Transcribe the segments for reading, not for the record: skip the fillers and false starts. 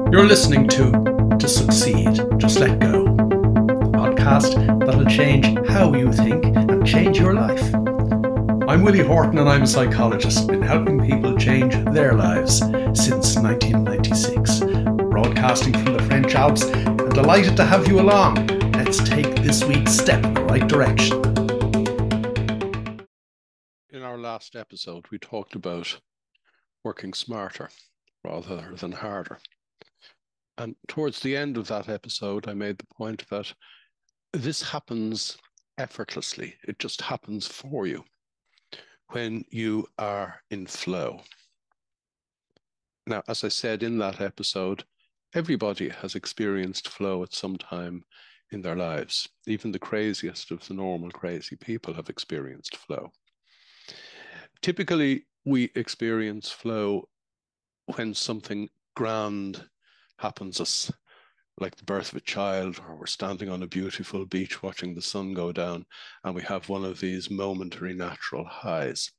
You're listening To Succeed, Just Let Go, the podcast that'll change how you think and change your life. I'm Willie Horton and I'm a psychologist, been helping people change their lives since 1996. Broadcasting from the French Alps and delighted to have you along. Let's take this week's step in the right direction. In our last episode, we talked about working smarter rather than harder. And towards the end of that episode, I made the point that this happens effortlessly. It just happens for you when you are in flow. Now, as I said in that episode, everybody has experienced flow at some time in their lives. Even the craziest of the normal crazy people have experienced flow. Typically, we experience flow when something grand happens us, like the birth of a child, or we're standing on a beautiful beach watching the sun go down, and we have one of these momentary natural highs.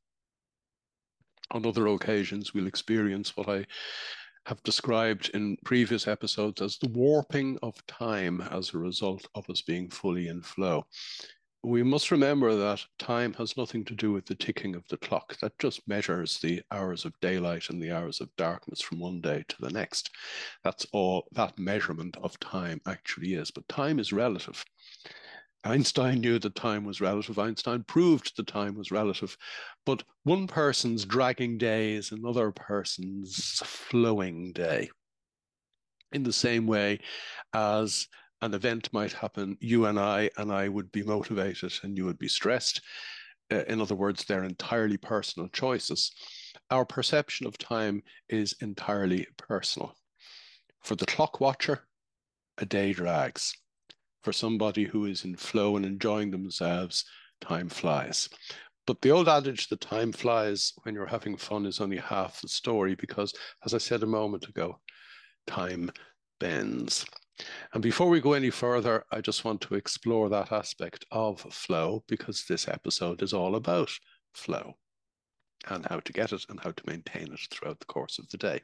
On other occasions, we'll experience what I have described in previous episodes as the warping of time as a result of us being fully in flow. We must remember that time has nothing to do with the ticking of the clock. That just measures the hours of daylight and the hours of darkness from one day to the next. That's all that measurement of time actually is. But time is relative. Einstein knew that time was relative. Einstein proved that time was relative. But one person's dragging day is another person's flowing day. In the same way as an event might happen, you and I would be motivated and you would be stressed. In other words, they're entirely personal choices. Our perception of time is entirely personal. For the clock watcher, a day drags. For somebody who is in flow and enjoying themselves, time flies. But the old adage that time flies when you're having fun is only half the story, because, as I said a moment ago, time bends. And before we go any further, I just want to explore that aspect of flow, because this episode is all about flow and how to get it and how to maintain it throughout the course of the day.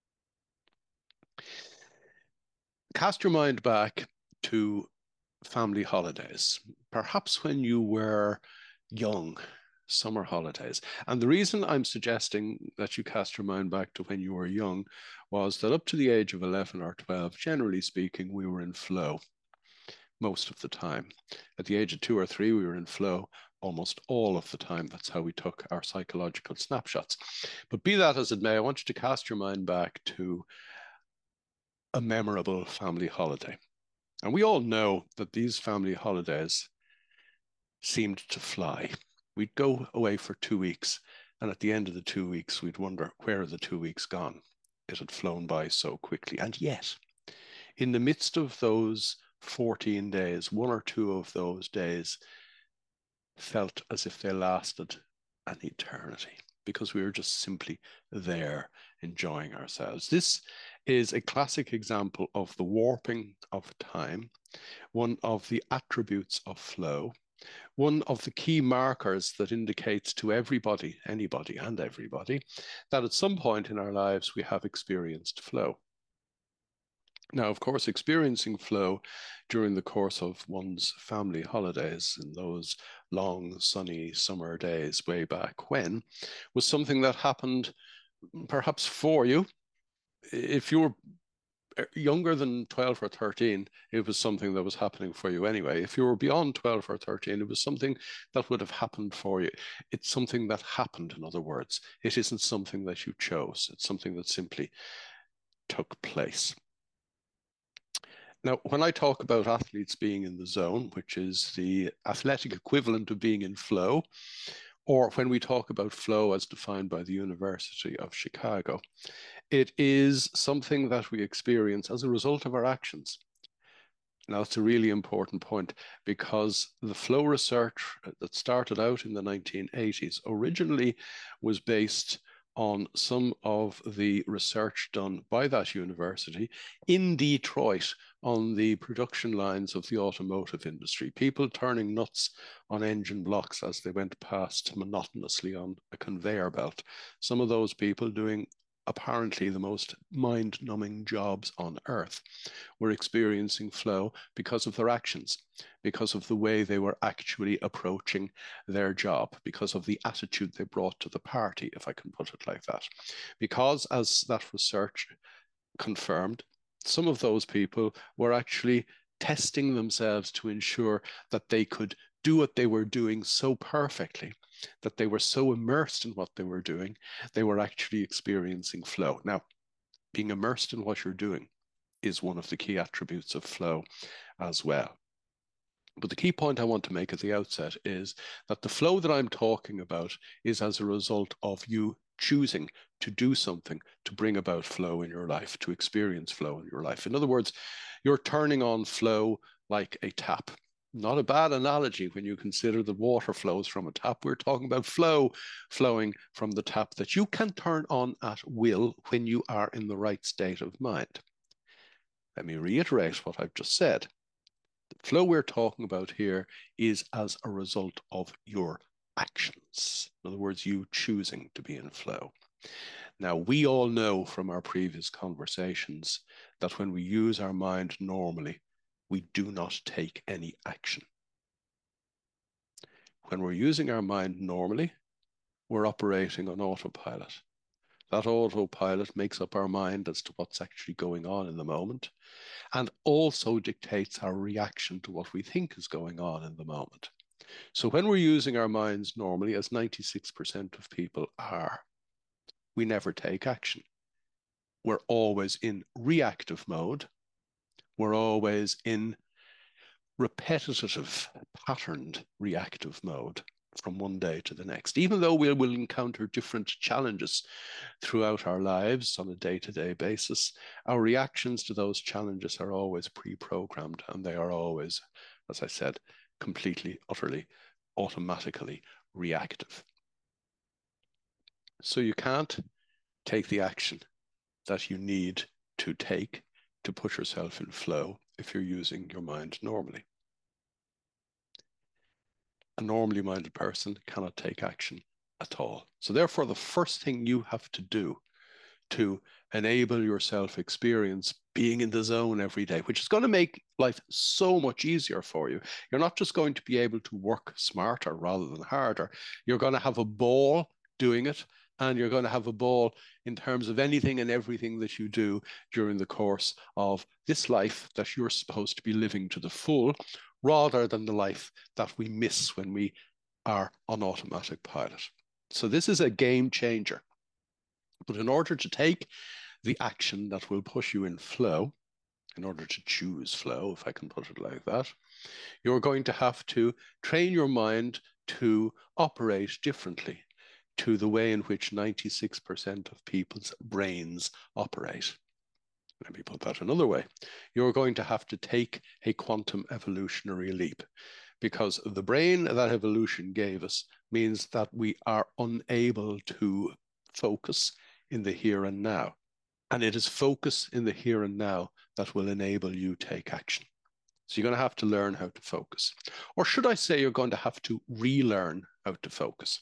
Cast your mind back to family holidays, perhaps when you were young, summer holidays. And the reason I'm suggesting that you cast your mind back to when you were young was that up to the age of 11 or 12, generally speaking, we were in flow most of the time. At the age of 2 or 3, we were in flow almost all of the time. That's how we took our psychological snapshots. But be that as it may, I want you to cast your mind back to a memorable family holiday. And we all know that these family holidays seemed to fly. We'd go away for 2 weeks, and at the end of the 2 weeks, we'd wonder, where are the 2 weeks gone? It had flown by so quickly. And yet, in the midst of those 14 days, 1 or 2 of those days felt as if they lasted an eternity, because we were just simply there enjoying ourselves. This is a classic example of the warping of time, one of the attributes of flow, one of the key markers that indicates to everybody, anybody and everybody, that at some point in our lives we have experienced flow. Now, of course, experiencing flow during the course of one's family holidays in those long, sunny summer days way back when was something that happened perhaps for you. If you were younger than 12 or 13, it was something that was happening for you anyway. If you were beyond 12 or 13, it was something that would have happened for you. It's something that happened, in other words. It isn't something that you chose. It's something that simply took place. Now, when I talk about athletes being in the zone, which is the athletic equivalent of being in flow, or when we talk about flow as defined by the University of Chicago, it is something that we experience as a result of our actions. Now, it's a really important point, because the flow research that started out in the 1980s originally was based on some of the research done by that university in Detroit on the production lines of the automotive industry, people turning nuts on engine blocks as they went past monotonously on a conveyor belt. Some of those people doing apparently the most mind-numbing jobs on earth were experiencing flow because of their actions, because of the way they were actually approaching their job, because of the attitude they brought to the party, if I can put it like that. Because, as that research confirmed, some of those people were actually testing themselves to ensure that they could do what they were doing so perfectly, that they were so immersed in what they were doing, they were actually experiencing flow. Now, being immersed in what you're doing is one of the key attributes of flow as well. But the key point I want to make at the outset is that the flow that I'm talking about is as a result of you choosing to do something to bring about flow in your life, to experience flow in your life. In other words, you're turning on flow like a tap. Not a bad analogy when you consider the water flows from a tap. We're talking about flow flowing from the tap that you can turn on at will when you are in the right state of mind. Let me reiterate what I've just said. The flow we're talking about here is as a result of your actions. In other words, you choosing to be in flow. Now, we all know from our previous conversations that when we use our mind normally, we do not take any action. When we're using our mind normally, we're operating on autopilot. That autopilot makes up our mind as to what's actually going on in the moment, and also dictates our reaction to what we think is going on in the moment. So when we're using our minds normally, as 96% of people are, we never take action. We're always in reactive mode. We're always in repetitive, patterned reactive mode from one day to the next. Even though we will encounter different challenges throughout our lives on a day-to-day basis, our reactions to those challenges are always pre-programmed, and they are always, as I said, completely, utterly, automatically reactive. So you can't take the action that you need to take to put yourself in flow if you're using your mind normally. A normally minded person cannot take action at all. So therefore, the first thing you have to do to enable yourself experience being in the zone every day, which is going to make life so much easier for you. You're not just going to be able to work smarter rather than harder. You're going to have a ball doing it, and you're going to have a ball in terms of anything and everything that you do during the course of this life that you're supposed to be living to the full, rather than the life that we miss when we are on automatic pilot. So this is a game changer. But in order to take the action that will push you in flow, in order to choose flow, if I can put it like that, you're going to have to train your mind to operate differently to the way in which 96% of people's brains operate. Let me put that another way. You're going to have to take a quantum evolutionary leap, because the brain that evolution gave us means that we are unable to focus in the here and now. And it is focus in the here and now that will enable you to take action. So you're going to have to learn how to focus. Or should I say you're going to have to relearn how to focus.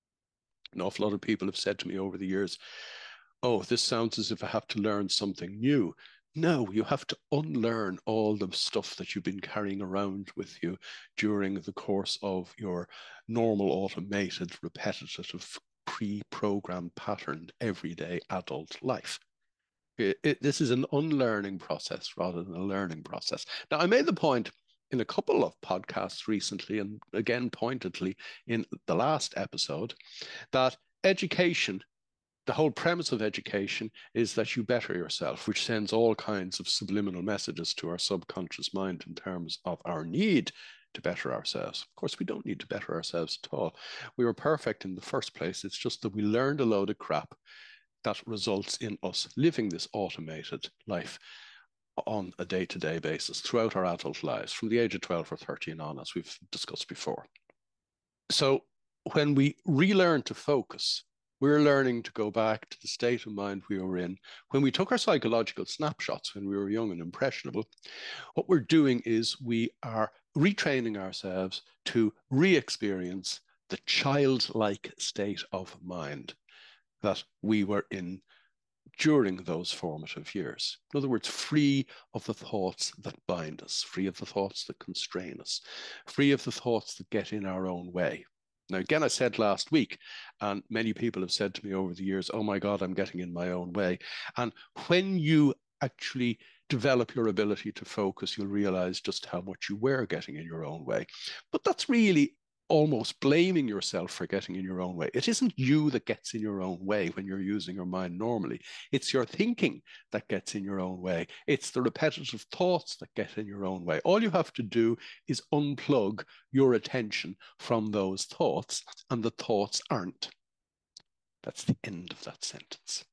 An awful lot of people have said to me over the years, oh, this sounds as if I have to learn something new. No, you have to unlearn all the stuff that you've been carrying around with you during the course of your normal, automated, repetitive, pre-programmed, patterned, everyday adult life. This is an unlearning process rather than a learning process. Now, I made the point in a couple of podcasts recently, and again pointedly in the last episode, that education, the whole premise of education, is that you better yourself, which sends all kinds of subliminal messages to our subconscious mind in terms of our need to better ourselves. Of course, we don't need to better ourselves at all. We were perfect in the first place. It's just that we learned a load of crap that results in us living this automated life on a day-to-day basis throughout our adult lives, from the age of 12 or 13 on, as we've discussed before. So when we relearn to focus, we're learning to go back to the state of mind we were in when we took our psychological snapshots when we were young and impressionable. What we're doing is we are retraining ourselves to re-experience the childlike state of mind that we were in during those formative years. In other words, free of the thoughts that bind us, free of the thoughts that constrain us, free of the thoughts that get in our own way. Now, again, I said last week, and many people have said to me over the years, oh my God, I'm getting in my own way. And when you actually develop your ability to focus, you'll realize just how much you were getting in your own way. But that's really almost blaming yourself for getting in your own way. It isn't you that gets in your own way when you're using your mind normally. It's your thinking that gets in your own way. It's the repetitive thoughts that get in your own way. All you have to do is unplug your attention from those thoughts, and the thoughts aren't. That's the end of that sentence.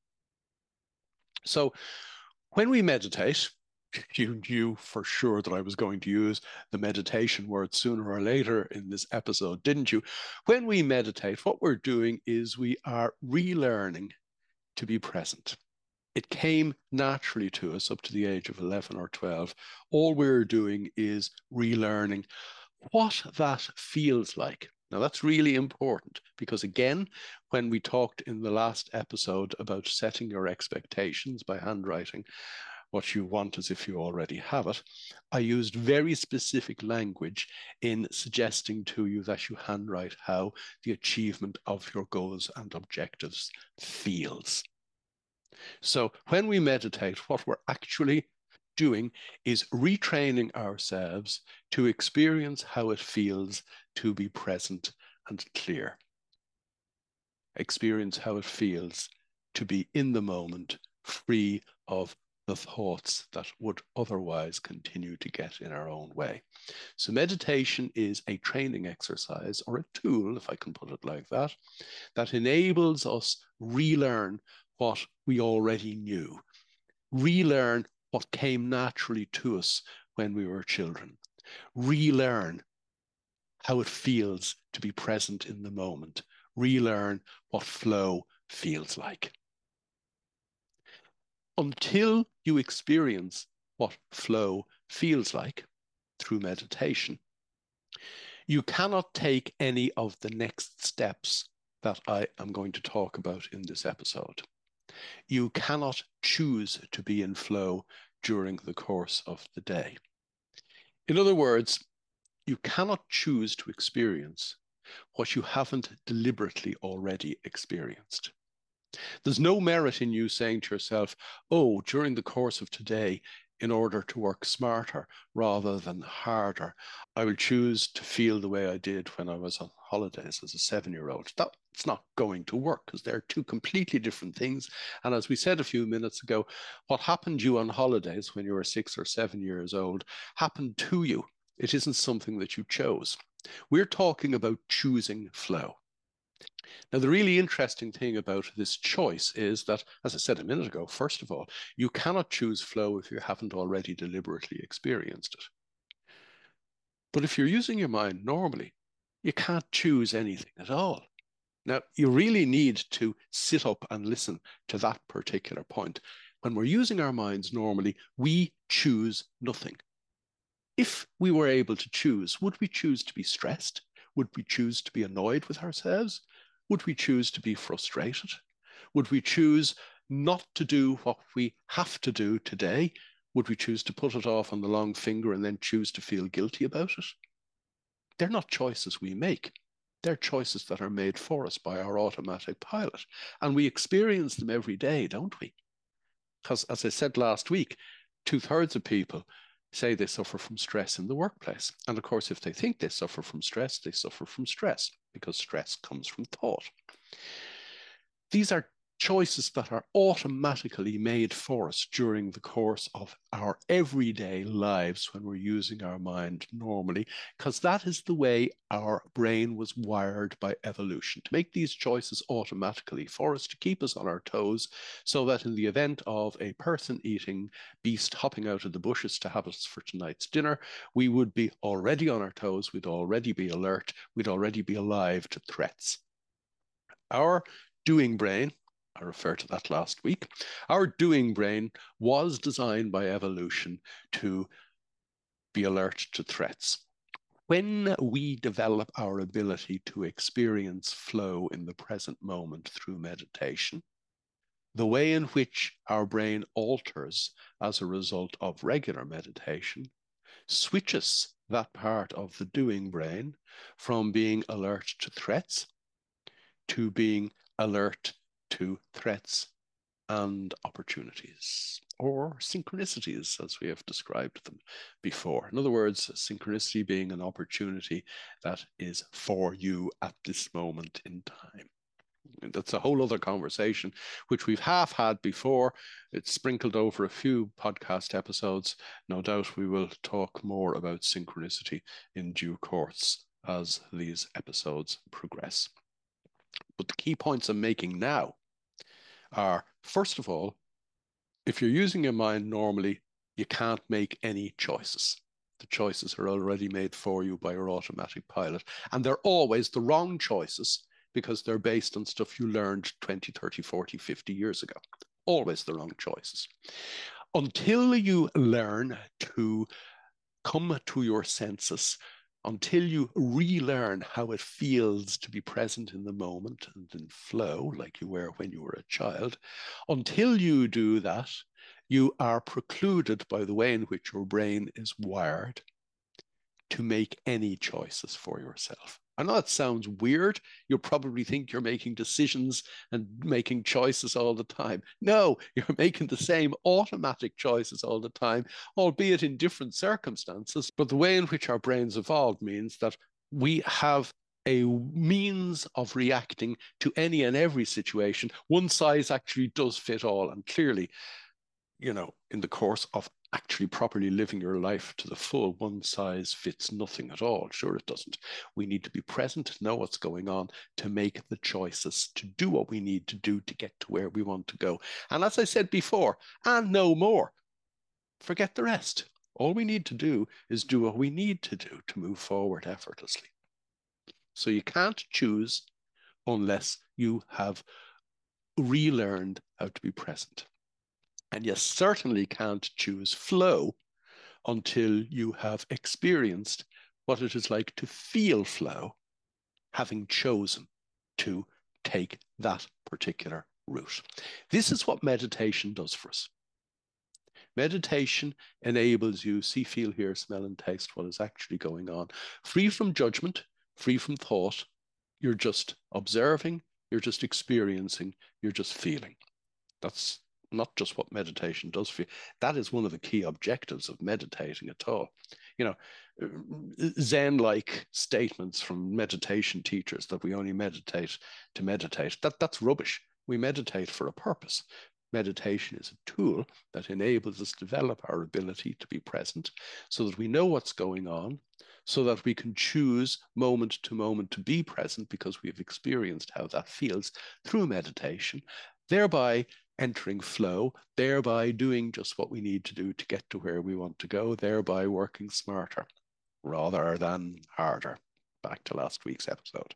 So when we meditate, you knew for sure that I was going to use the meditation word sooner or later in this episode, didn't you? When we meditate, what we're doing is we are relearning to be present. It came naturally to us up to the age of 11 or 12. All we're doing is relearning what that feels like. Now, that's really important because, again, when we talked in the last episode about setting your expectations by handwriting what you want as if you already have it, I used very specific language in suggesting to you that you handwrite how the achievement of your goals and objectives feels. So when we meditate, what we're actually doing is retraining ourselves to experience how it feels to be present and clear. Experience how it feels to be in the moment, free of the thoughts that would otherwise continue to get in our own way. So meditation is a training exercise or a tool, if I can put it like that, that enables us relearn what we already knew, relearn what came naturally to us when we were children, relearn how it feels to be present in the moment, relearn what flow feels like. Until you experience what flow feels like through meditation, you cannot take any of the next steps that I am going to talk about in this episode. You cannot choose to be in flow during the course of the day. In other words, you cannot choose to experience what you haven't deliberately already experienced. There's no merit in you saying to yourself, oh, during the course of today, in order to work smarter rather than harder, I will choose to feel the way I did when I was on holidays as a 7-year-old. That's not going to work because they're two completely different things. And as we said a few minutes ago, what happened to you on holidays when you were 6 or 7 years old happened to you. It isn't something that you chose. We're talking about choosing flow. Now, the really interesting thing about this choice is that, as I said a minute ago, first of all, you cannot choose flow if you haven't already deliberately experienced it. But if you're using your mind normally, you can't choose anything at all. Now, you really need to sit up and listen to that particular point. When we're using our minds normally, we choose nothing. If we were able to choose, would we choose to be stressed? Would we choose to be annoyed with ourselves? Would we choose to be frustrated? Would we choose not to do what we have to do today? Would we choose to put it off on the long finger and then choose to feel guilty about it? They're not choices we make. They're choices that are made for us by our automatic pilot. And we experience them every day, don't we? Because as I said last week, 2/3 of people say they suffer from stress in the workplace. And of course, if they think they suffer from stress, they suffer from stress because stress comes from thought. These are choices that are automatically made for us during the course of our everyday lives when we're using our mind normally, because that is the way our brain was wired by evolution, to make these choices automatically for us to keep us on our toes, so that in the event of a person-eating beast hopping out of the bushes to have us for tonight's dinner, we would be already on our toes, we'd already be alert, we'd already be alive to threats. Our doing brain, I referred to that last week, our doing brain was designed by evolution to be alert to threats. When we develop our ability to experience flow in the present moment through meditation, the way in which our brain alters as a result of regular meditation switches that part of the doing brain from being alert to threats to being alert to threats and opportunities, or synchronicities, as we have described them before. In other words, synchronicity being an opportunity that is for you at this moment in time. That's a whole other conversation, which we've half had before. It's sprinkled over a few podcast episodes. No doubt we will talk more about synchronicity in due course as these episodes progress. But the key points I'm making now are, first of all, if you're using your mind normally, you can't make any choices. The choices are already made for you by your automatic pilot. And they're always the wrong choices because they're based on stuff you learned 20, 30, 40, 50 years ago. Always the wrong choices. Until you learn to come to your senses, until you relearn how it feels to be present in the moment and in flow, like you were when you were a child, until you do that, you are precluded by the way in which your brain is wired to make any choices for yourself. I know it sounds weird. You'll probably think you're making decisions and making choices all the time. No, you're making the same automatic choices all the time, albeit in different circumstances. But the way in which our brains evolved means that we have a means of reacting to any and every situation. One size actually does fit all. And clearly, in the course of actually properly living your life to the full, one size fits nothing at all. Sure, it doesn't. We need to be present, know what's going on, to make the choices, to do what we need to do to get to where we want to go. And as I said before, and no more, forget the rest. All we need to do is do what we need to do to move forward effortlessly. So you can't choose unless you have relearned how to be present. And you certainly can't choose flow until you have experienced what it is like to feel flow, having chosen to take that particular route. This is what meditation does for us. Meditation enables you see, feel, hear, smell, and taste what is actually going on, free from judgment, free from thought. You're just observing, you're just experiencing, you're just feeling. That's not just what meditation does for you. That is one of the key objectives of meditating at all. Zen-like statements from meditation teachers that we only meditate to meditate, that's rubbish. We meditate for a purpose. Meditation is a tool that enables us to develop our ability to be present so that we know what's going on, so that we can choose moment to moment to be present because we've experienced how that feels through meditation, thereby entering flow, thereby doing just what we need to do to get to where we want to go, thereby working smarter rather than harder. Back to last week's episode.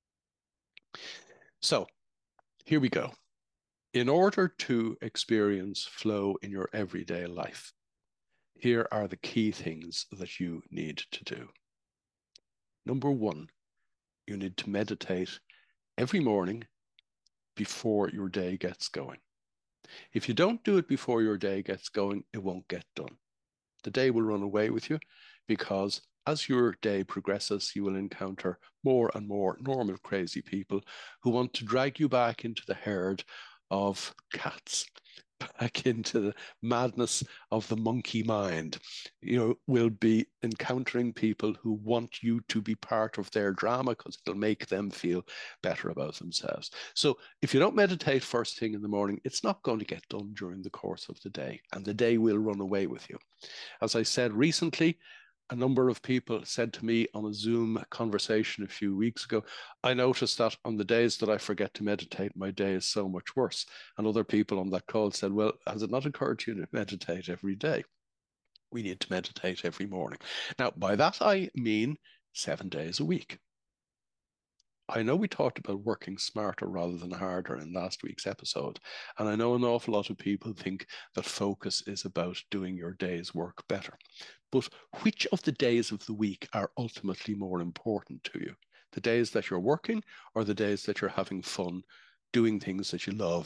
So here we go. In order to experience flow in your everyday life, here are the key things that you need to do. Number one, you need to meditate every morning before your day gets going. If you don't do it before your day gets going, it won't get done. The day will run away with you because as your day progresses, you will encounter more and more normal, crazy people who want to drag you back into the herd of cats, back into the madness of the monkey mind. You will be encountering people who want you to be part of their drama because it'll make them feel better about themselves. So if you don't meditate first thing in the morning, it's not going to get done during the course of the day, and the day will run away with you. As I said recently, a number of people said to me on a Zoom conversation a few weeks ago, I noticed that on the days that I forget to meditate, my day is so much worse. And other people on that call said, well, has it not occurred to you to meditate every day? We need to meditate every morning. Now, by that, I mean 7 days a week. I know we talked about working smarter rather than harder in last week's episode, and I know an awful lot of people think that focus is about doing your day's work better. But which of the days of the week are ultimately more important to you? The days that you're working or the days that you're having fun, doing things that you love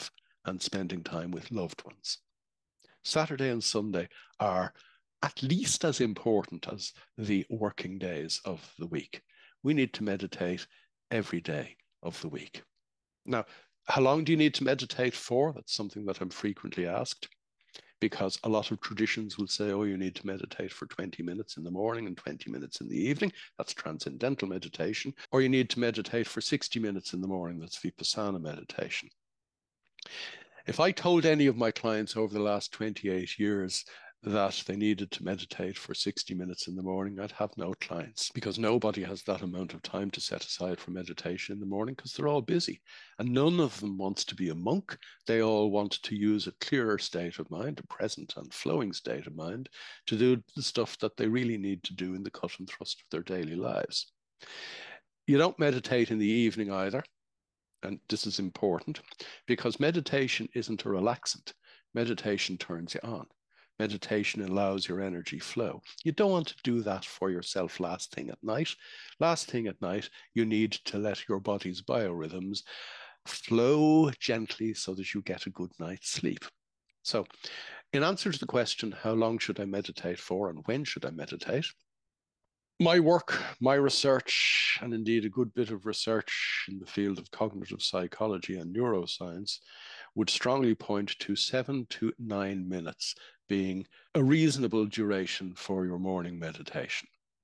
and spending time with loved ones. Saturday and Sunday are at least as important as the working days of the week. We need to meditate every day of the week. Now, how long do you need to meditate for? That's something that I'm frequently asked, because a lot of traditions will say, oh, you need to meditate for 20 minutes in the morning and 20 minutes in the evening. That's transcendental meditation. Or you need to meditate for 60 minutes in the morning. That's Vipassana meditation. If I told any of my clients over the last 28 years that they needed to meditate for 60 minutes in the morning, I'd have no clients, because nobody has that amount of time to set aside for meditation in the morning, because they're all busy. And none of them wants to be a monk. They all want to use a clearer state of mind, a present and flowing state of mind, to do the stuff that they really need to do in the cut and thrust of their daily lives. You don't meditate in the evening either. And this is important, because meditation isn't a relaxant. Meditation turns you on. Meditation allows your energy flow. You don't want to do that for yourself last thing at night. Last thing at night, you need to let your body's biorhythms flow gently so that you get a good night's sleep. So, in answer to the question, how long should I meditate for and when should I meditate? My work, my research, and indeed a good bit of research in the field of cognitive psychology and neuroscience would strongly point to 7 to 9 minutes being a reasonable duration for your morning meditation,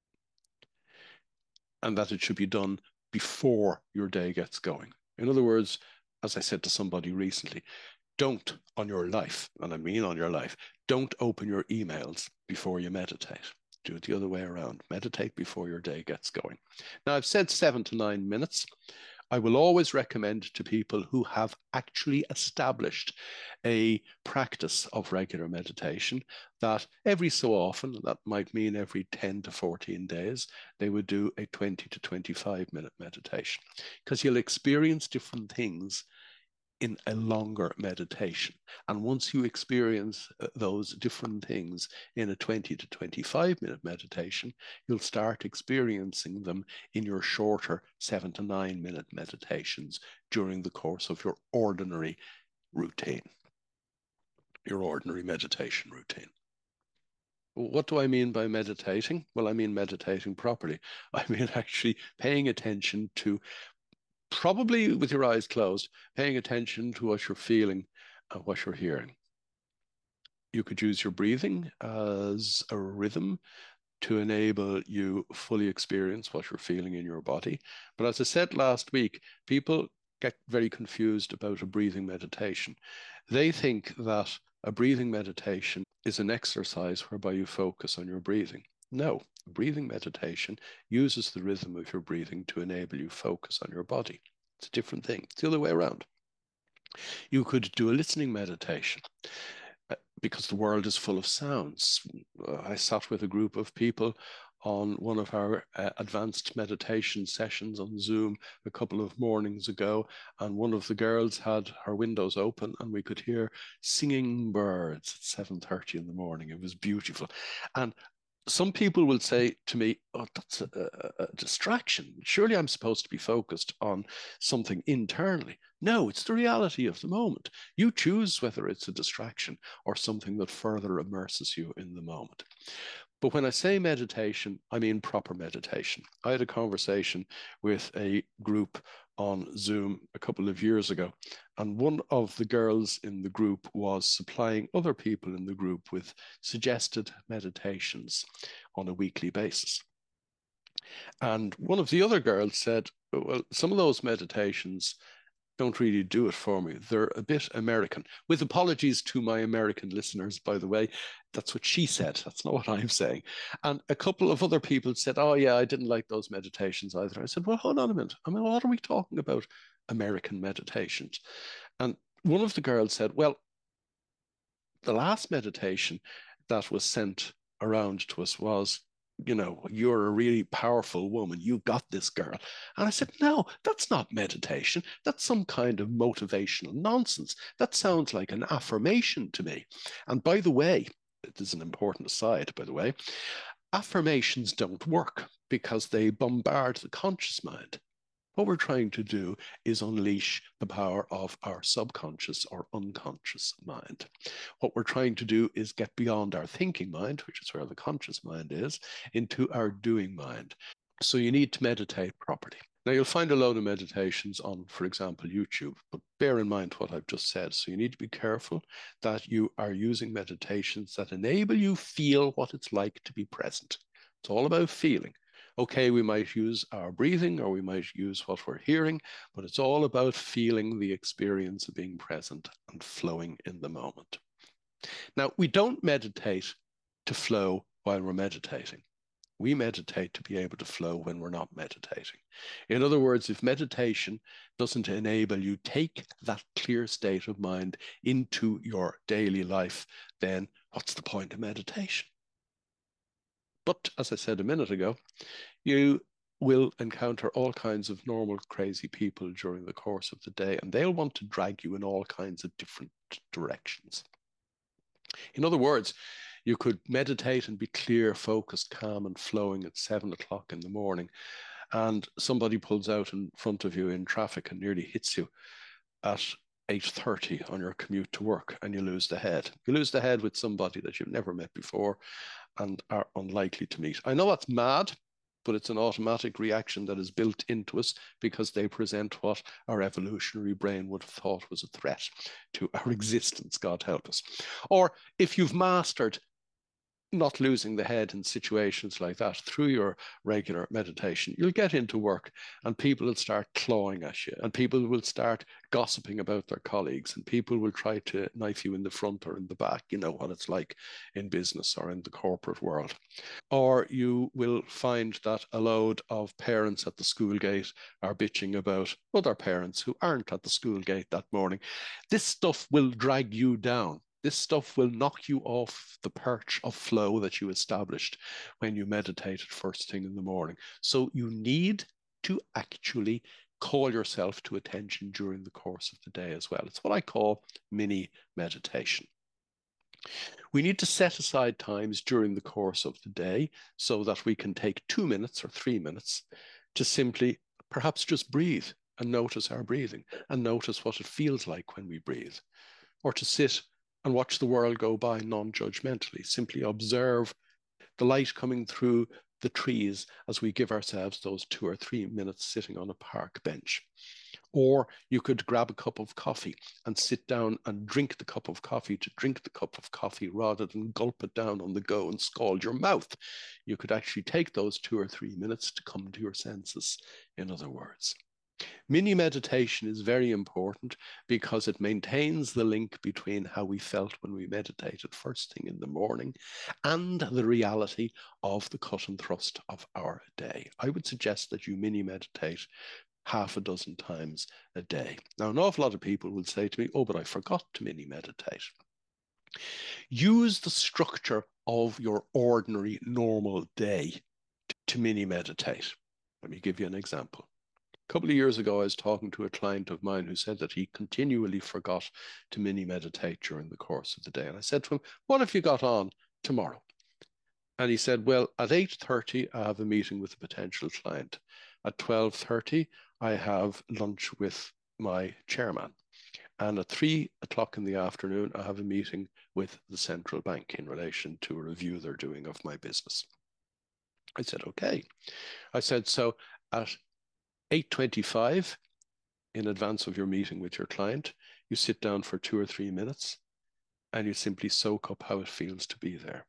and that it should be done before your day gets going. In other words, as I said to somebody recently, don't on your life, and I mean on your life, don't open your emails before you meditate. Do it the other way around. Meditate before your day gets going. Now, I've said 7 to 9 minutes. I will always recommend to people who have actually established a practice of regular meditation that every so often, that might mean every 10 to 14 days, they would do a 20 to 25-minute meditation, because you'll experience different things in a longer meditation. And once you experience those different things in a 20 to 25-minute meditation, you'll start experiencing them in your shorter 7 to 9-minute meditations during the course of your ordinary routine, your ordinary meditation routine. What do I mean by meditating? Well, I mean meditating properly. I mean actually paying attention to, probably with your eyes closed, paying attention to what you're feeling and what you're hearing. You could use your breathing as a rhythm to enable you fully experience what you're feeling in your body. But as I said last week, people get very confused about a breathing meditation. They think that a breathing meditation is an exercise whereby you focus on your breathing. No, breathing meditation uses the rhythm of your breathing to enable you focus on your body. It's a different thing. It's the other way around. You could do a listening meditation, because the world is full of sounds. I sat with a group of people on one of our advanced meditation sessions on Zoom a couple of mornings ago, and one of the girls had her windows open and we could hear singing birds at 7:30 in the morning. It was beautiful. And some people will say to me, oh, that's a distraction. Surely I'm supposed to be focused on something internally. No, it's the reality of the moment. You choose whether it's a distraction or something that further immerses you in the moment. But when I say meditation, I mean proper meditation. I had a conversation with a group on Zoom a couple of years ago, and one of the girls in the group was supplying other people in the group with suggested meditations on a weekly basis. And one of the other girls said, well, some of those meditations don't really do it for me. They're a bit American. With apologies to my American listeners, by the way, that's what she said. That's not what I'm saying. And a couple of other people said, oh yeah, I didn't like those meditations either. I said, well, hold on a minute. I mean, what are we talking about? American meditations. And one of the girls said, well, the last meditation that was sent around to us was, you know, you're a really powerful woman. You got this, girl. And I said, no, that's not meditation. That's some kind of motivational nonsense. That sounds like an affirmation to me. And by the way, this is an important aside, by the way, affirmations don't work because they bombard the conscious mind. What we're trying to do is unleash the power of our subconscious or unconscious mind. What we're trying to do is get beyond our thinking mind, which is where the conscious mind is, into our doing mind. So you need to meditate properly. Now, you'll find a load of meditations on, for example, YouTube, but bear in mind what I've just said. So you need to be careful that you are using meditations that enable you feel what it's like to be present. It's all about feeling. Okay, we might use our breathing or we might use what we're hearing, but it's all about feeling the experience of being present and flowing in the moment. Now, we don't meditate to flow while we're meditating. We meditate to be able to flow when we're not meditating. In other words, if meditation doesn't enable you take that clear state of mind into your daily life, then what's the point of meditation? But as I said a minute ago, you will encounter all kinds of normal, crazy people during the course of the day, and they'll want to drag you in all kinds of different directions. In other words, you could meditate and be clear, focused, calm, and flowing at 7 o'clock in the morning, and somebody pulls out in front of you in traffic and nearly hits you at 8:30 on your commute to work, and you lose the head. You lose the head with somebody that you've never met before and are unlikely to meet. I know that's mad, but it's an automatic reaction that is built into us because they present what our evolutionary brain would have thought was a threat to our existence, God help us. Or if you've mastered not losing the head in situations like that through your regular meditation, you'll get into work and people will start clawing at you and people will start gossiping about their colleagues and people will try to knife you in the front or in the back. You know what it's like in business or in the corporate world. Or you will find that a load of parents at the school gate are bitching about other parents who aren't at the school gate that morning. This stuff will drag you down. This stuff will knock you off the perch of flow that you established when you meditated first thing in the morning. So you need to actually call yourself to attention during the course of the day as well. It's what I call mini meditation. We need to set aside times during the course of the day so that we can take 2 minutes or 3 minutes to simply perhaps just breathe and notice our breathing and notice what it feels like when we breathe, or to sit and watch the world go by non-judgmentally. Simply observe the light coming through the trees as we give ourselves those 2 or 3 minutes sitting on a park bench. Or you could grab a cup of coffee and sit down and drink the cup of coffee to drink the cup of coffee rather than gulp it down on the go and scald your mouth. You could actually take those 2 or 3 minutes to come to your senses, in other words. Mini meditation is very important because it maintains the link between how we felt when we meditated first thing in the morning and the reality of the cut and thrust of our day. I would suggest that you mini meditate half a dozen times a day. Now, an awful lot of people will say to me, oh, but I forgot to mini meditate. Use the structure of your ordinary normal day to mini meditate. Let me give you an example. A couple of years ago, I was talking to a client of mine who said that he continually forgot to mini meditate during the course of the day. And I said to him, what have you got on tomorrow? And he said, well, at 8:30, I have a meeting with a potential client. At 12:30, I have lunch with my chairman. And at 3 o'clock in the afternoon, I have a meeting with the central bank in relation to a review they're doing of my business. I said, okay. I said, so at 8:25, in advance of your meeting with your client, you sit down for 2 or 3 minutes and you simply soak up how it feels to be there.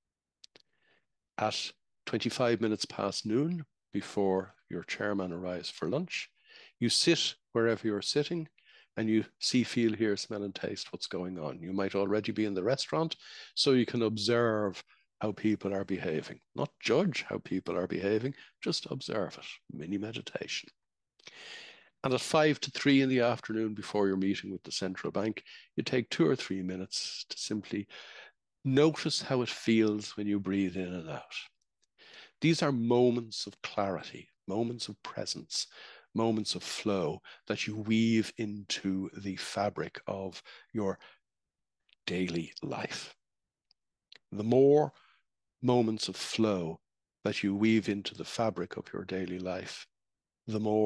At 25 minutes past noon, before your chairman arrives for lunch, you sit wherever you're sitting and you see, feel, hear, smell, and taste what's going on. You might already be in the restaurant, so you can observe how people are behaving. Not judge how people are behaving, just observe it. Mini meditation. And at 2 to 3 in the afternoon, before your meeting with the central bank, you take 2 or 3 minutes to simply notice how it feels when you breathe in and out. These are moments of clarity, moments of presence, moments of flow that you weave into the fabric of your daily life. The more moments of flow that you weave into the fabric of your daily life, the more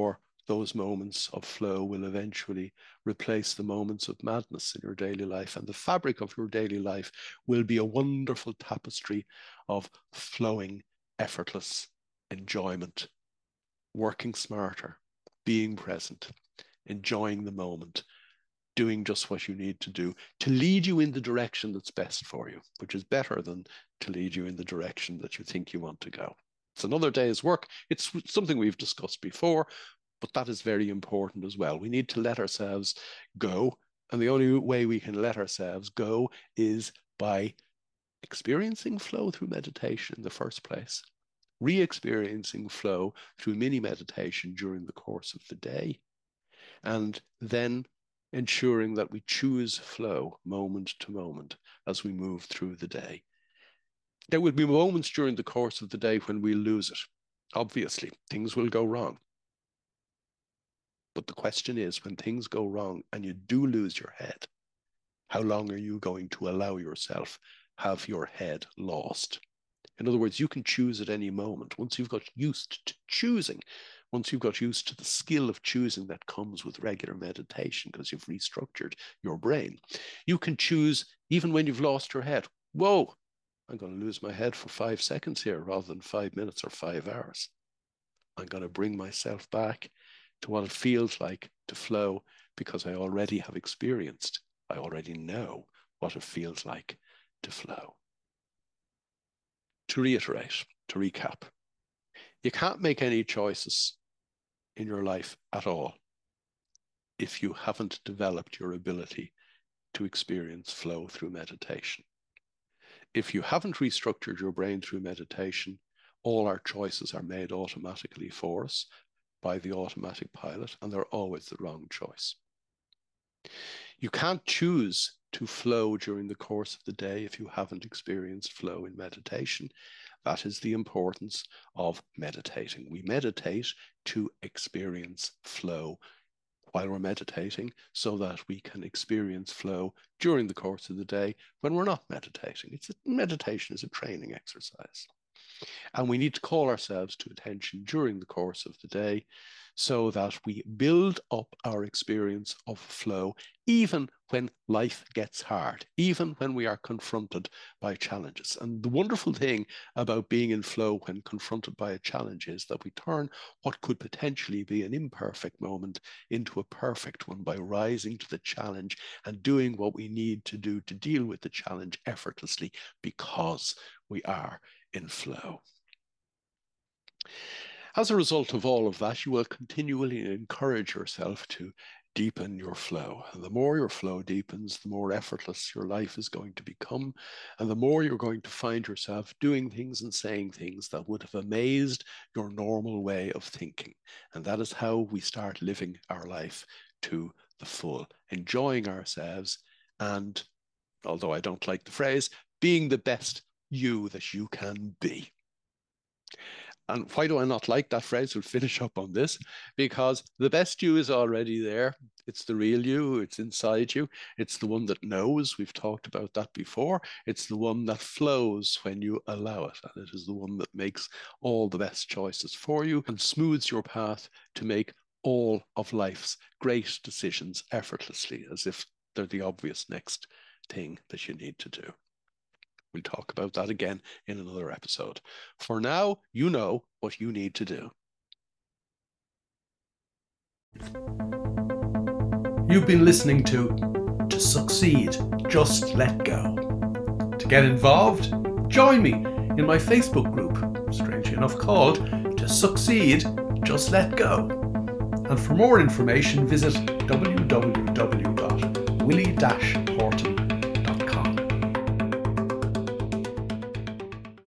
those moments of flow will eventually replace the moments of madness in your daily life. And the fabric of your daily life will be a wonderful tapestry of flowing, effortless enjoyment, working smarter, being present, enjoying the moment, doing just what you need to do to lead you in the direction that's best for you, which is better than to lead you in the direction that you think you want to go. It's another day's work. It's something we've discussed before, but that is very important as well. We need to let ourselves go. And the only way we can let ourselves go is by experiencing flow through meditation in the first place, re-experiencing flow through mini meditation during the course of the day, and then ensuring that we choose flow moment to moment as we move through the day. There will be moments during the course of the day when we lose it. Obviously, things will go wrong. But the question is, when things go wrong and you do lose your head, how long are you going to allow yourself have your head lost? In other words, you can choose at any moment. Once you've got used to choosing, once you've got used to the skill of choosing that comes with regular meditation, because you've restructured your brain, you can choose even when you've lost your head. Whoa, I'm going to lose my head for 5 seconds here rather than 5 minutes or 5 hours. I'm going to bring myself back to what it feels like to flow, because I already have experienced, I already know what it feels like to flow. To reiterate, to recap, you can't make any choices in your life at all if you haven't developed your ability to experience flow through meditation. If you haven't restructured your brain through meditation, all our choices are made automatically for us by the automatic pilot, and they're always the wrong choice. You can't choose to flow during the course of the day if you haven't experienced flow in meditation. That is the importance of meditating. We meditate to experience flow while we're meditating, so that we can experience flow during the course of the day when we're not meditating. Meditation is a training exercise. And we need to call ourselves to attention during the course of the day so that we build up our experience of flow, even when life gets hard, even when we are confronted by challenges. And the wonderful thing about being in flow when confronted by a challenge is that we turn what could potentially be an imperfect moment into a perfect one by rising to the challenge and doing what we need to do to deal with the challenge effortlessly, because we are in flow. As a result of all of that, you will continually encourage yourself to deepen your flow. And the more your flow deepens, the more effortless your life is going to become. And the more you're going to find yourself doing things and saying things that would have amazed your normal way of thinking. And that is how we start living our life to the full, enjoying ourselves, and, although I don't like the phrase, being the best you that you can be. And why do I not like that phrase? We'll finish up on this, because the best you is already there. It's the real you. It's inside you. It's the one that knows. We've talked about that before. It's the one that flows when you allow it. And it is the one that makes all the best choices for you and smooths your path to make all of life's great decisions effortlessly, as if they're the obvious next thing that you need to do. We'll talk about that again in another episode. For now, you know what you need to do. You've been listening to Succeed, Just Let Go. To get involved, join me in my Facebook group, strangely enough called To Succeed, Just Let Go. And for more information, visit www.willie-horton.com.